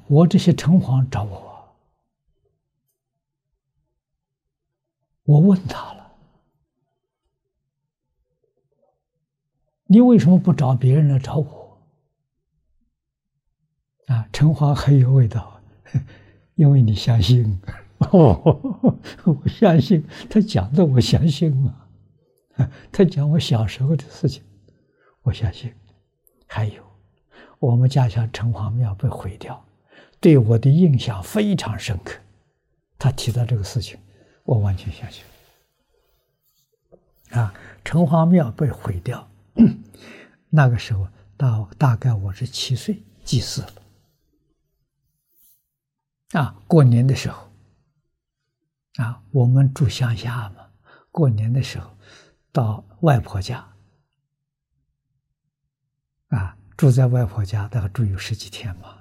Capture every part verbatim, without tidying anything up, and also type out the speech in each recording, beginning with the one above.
我这些城隍找我，我问他了，你为什么不找别人来找我？啊，城隍很有味道，因为你相信。哦，我相信他讲的，我相信嘛。他讲我小时候的事情，我相信。还有，我们家乡城隍庙被毁掉，对我的印象非常深刻。他提到这个事情，我完全相信。啊，城隍庙被毁掉，那个时候到大概我是七岁祭祀了。啊，过年的时候，啊，我们住乡下嘛，过年的时候到外婆家，啊，住在外婆家大概住有十几天嘛。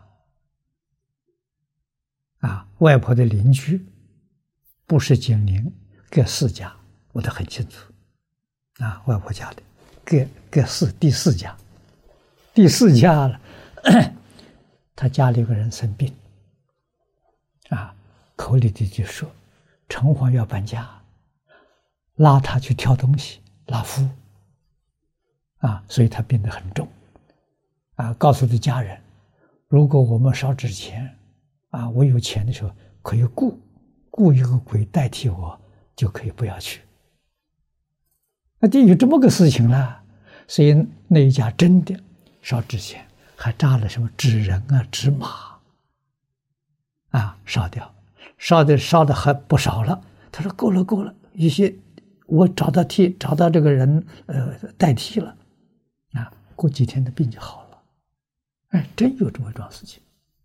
啊，外婆的邻居不是紧邻，各四家，我都很清楚。啊，外婆家的各各四第四家，第四家了，他家里有个人生病，啊，口里的就说城隍要搬家，拉他去挑东西，拉夫，啊，所以他病得很重，啊，告诉他家人，如果我们烧纸钱，啊，我有钱的时候可以雇雇一个鬼代替我，就可以不要去。那就有这么个事情了，所以那一家真的烧纸钱，还扎了什么纸人啊、纸马，啊，烧掉，烧的烧的还不少了。他说够了够了，一些我找到替找到这个人呃代替了，啊，过几天的病就好了。哎，真有这么一桩事情。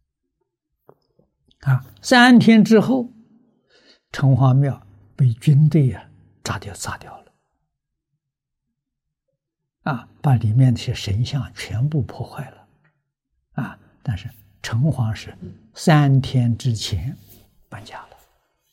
啊，三天之后，城隍庙被军队啊炸掉炸掉了。啊，把里面那些神像全部破坏了，啊！但是城隍是三天之前搬家了，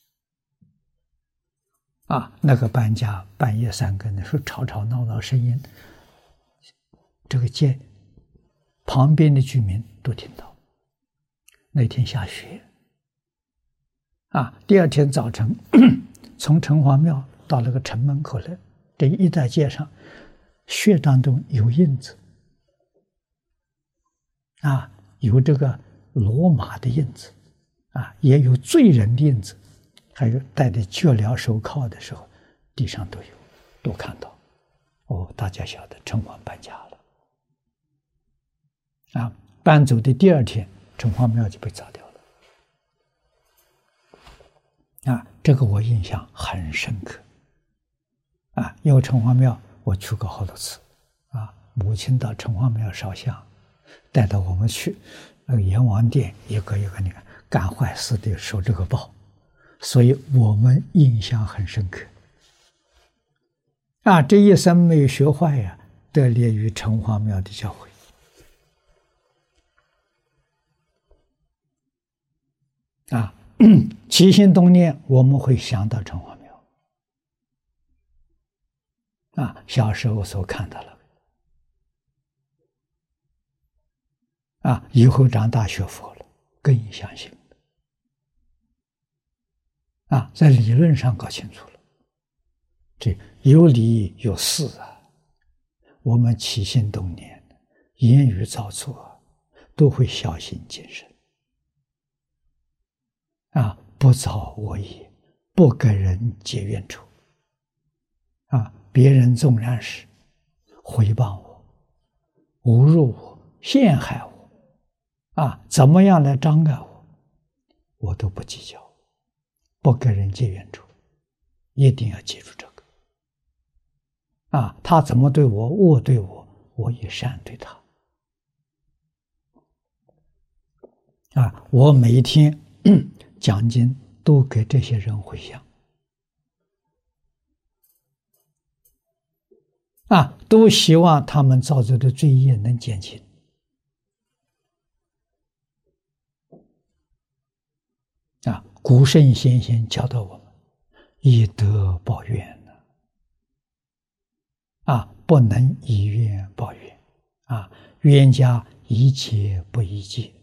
啊，那个搬家半夜三更的时候吵吵闹闹声音，这个街旁边的居民都听到。那天下雪，啊，第二天早晨从城隍庙到那个城门口来，这一带街上。血当中有印子，啊，有这个罗马的印子，啊，也有罪人的印子，还有戴着脚镣手铐的时候，地上都有，都看到。哦，大家晓得城隍搬家了，啊，搬走的第二天，城隍庙就被炸掉了，啊，这个我印象很深刻，啊，因为城隍庙。我去过好多次，啊，母亲到城隍庙烧香，带到我们去，那个阎王殿一个一个，你看干坏事的受这个报，所以我们印象很深刻。啊，这一生没有学坏呀，得力于城隍庙的教诲。啊，起心动念我们会想到城隍庙。啊，小时候所看到了，啊，以后长大学佛了，更相信了，啊，在理论上搞清楚了，这有理有事啊，我们起心动念、言语造作，都会小心谨慎，啊，不造恶业，不跟人结怨仇，啊。别人纵然是诽谤我、侮辱我、陷害我，啊，怎么样来障碍我，我都不计较，不跟人结怨仇，一定要记住这个。啊，他怎么对我恶对我，我也善对他。啊，我每一天讲经都给这些人回向。啊，都希望他们造作的罪业能减轻。啊，古圣先贤教导我们，以德报怨呢。啊，不能以怨报怨。啊，冤家宜解不宜结。